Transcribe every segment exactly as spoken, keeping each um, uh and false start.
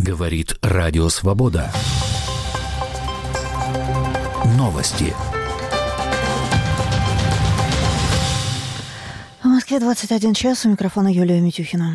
Говорит Радио Свобода. Новости. В Москве двадцать один час. У микрофона Юлия Митюхина.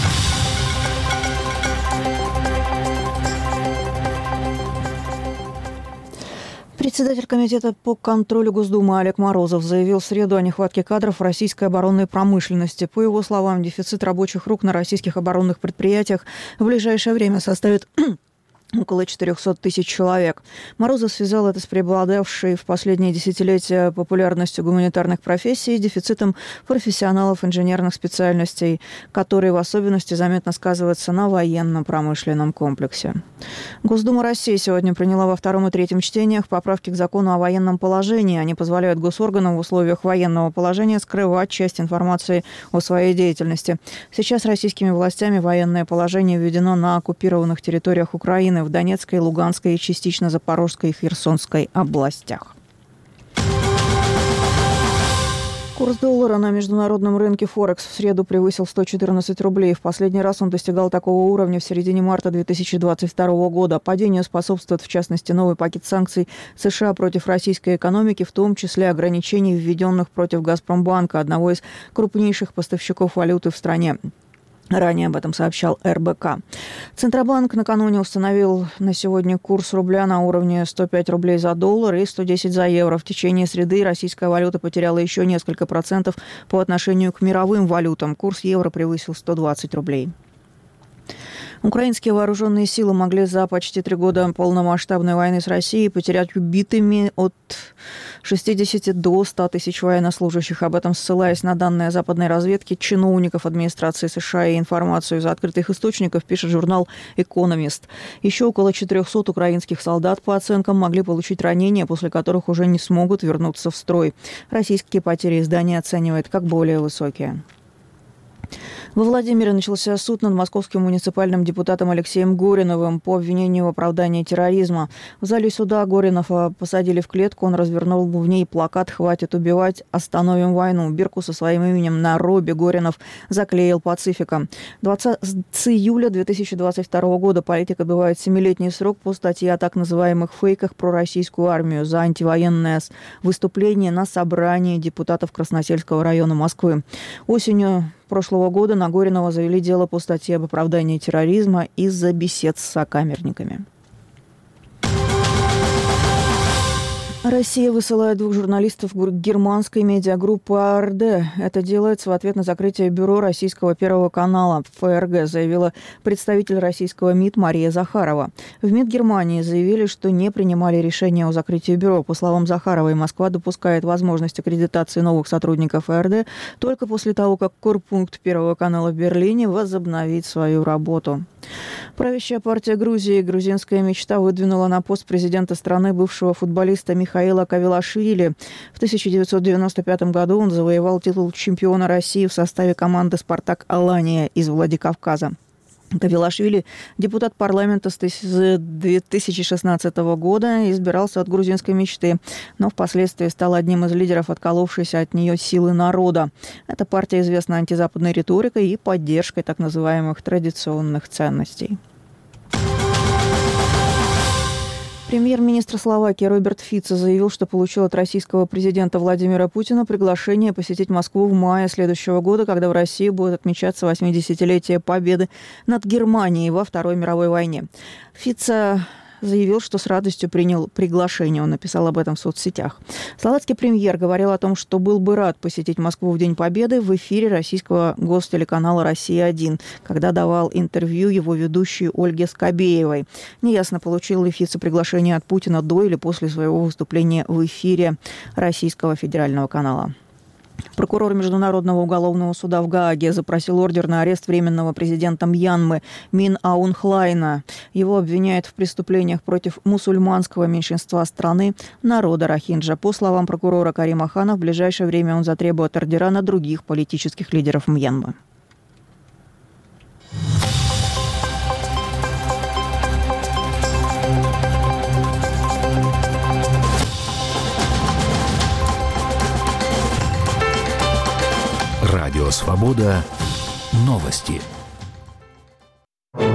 Председатель комитета по контролю Госдумы Олег Морозов заявил в среду о нехватке кадров в российской оборонной промышленности. По его словам, дефицит рабочих рук на российских оборонных предприятиях в ближайшее время составит около четыреста тысяч человек. Морозов связал это с преобладавшей в последние десятилетия популярностью гуманитарных профессий и дефицитом профессионалов инженерных специальностей, которые в особенности заметно сказываются на военно-промышленном комплексе. Госдума России сегодня приняла во втором и третьем чтениях поправки к закону о военном положении. Они позволяют госорганам в условиях военного положения скрывать часть информации о своей деятельности. Сейчас российскими властями военное положение введено на оккупированных территориях Украины, в Донецкой, Луганской и частично Запорожской и Херсонской областях. Курс доллара на международном рынке Форекс в среду превысил сто четырнадцать рублей. В последний раз он достигал такого уровня в середине марта две тысячи двадцать второго года. Падению способствует, в частности, новый пакет санкций США против российской экономики, в том числе ограничений, введенных против Газпромбанка, одного из крупнейших поставщиков валюты в стране. Ранее об этом сообщал эр бэ ка. Центробанк накануне установил на сегодня курс рубля на уровне сто пять рублей за доллар и сто десять за евро. В течение среды российская валюта потеряла еще несколько процентов по отношению к мировым валютам. Курс евро превысил сто двадцать рублей. Украинские вооруженные силы могли за почти три года полномасштабной войны с Россией потерять убитыми от шестидесяти до ста тысяч военнослужащих. Об этом, ссылаясь на данные западной разведки, чиновников администрации США и информацию из открытых источников, пишет журнал «Экономист». Еще около четырехсот украинских солдат, по оценкам, могли получить ранения, после которых уже не смогут вернуться в строй. Российские потери издание оценивает как более высокие. Во Владимире начался суд над московским муниципальным депутатом Алексеем Гориновым по обвинению в оправдании терроризма. В зале суда Горинова посадили в клетку, он развернул в ней плакат «Хватит убивать, остановим войну». Бирку со своим именем на робе Горинов заклеил пацифика. двадцатого июля две тысячи двадцать второго года политик отбывает семилетний срок по статье о так называемых фейках про российскую армию за антивоенное выступление на собрании депутатов Красносельского района Москвы. Осенью прошлого года на Горинова завели дело по статье об оправдании терроризма из-за бесед с сокамерниками. Россия высылает двух журналистов германской медиагруппы а эр дэ. Это делается в ответ на закрытие бюро российского Первого канала эф эр гэ, заявила представитель российского МИД Мария Захарова. В МИД Германии заявили, что не принимали решение о закрытии бюро. По словам Захаровой, Москва допускает возможность аккредитации новых сотрудников а эр дэ только после того, как корпункт Первого канала в Берлине возобновит свою работу. Правящая партия Грузии «Грузинская мечта» выдвинула на пост президента страны бывшего футболиста Михаила Кавелашвили. В тысяча девятьсот девяносто пятом году он завоевал титул чемпиона России в составе команды «Спартак Алания» из Владикавказа. Кавелашвили, депутат парламента с две тысячи шестнадцатого года, избирался от грузинской мечты, но впоследствии стал одним из лидеров отколовшейся от нее силы народа. Эта партия известна антизападной риторикой и поддержкой так называемых традиционных ценностей. Премьер-министр Словакии Роберт Фицо заявил, что получил от российского президента Владимира Путина приглашение посетить Москву в мае следующего года, когда в России будет отмечаться восьмидесятилетие победы над Германией во Второй мировой войне. Фицо заявил, что с радостью принял приглашение. Он написал об этом в соцсетях. Словацкий премьер говорил о том, что был бы рад посетить Москву в День Победы в эфире российского гостелеканала «Россия-один», когда давал интервью его ведущей Ольге Скобеевой. Неясно, получил ли Фицо приглашение от Путина до или после своего выступления в эфире российского федерального канала. Прокурор Международного уголовного суда в Гааге запросил ордер на арест временного президента Мьянмы Мин Аун Хлайна. Его обвиняют в преступлениях против мусульманского меньшинства страны, народа рохинджа. По словам прокурора Карима Хана, в ближайшее время он затребует ордера на других политических лидеров Мьянмы. Радио Свобода. Новости.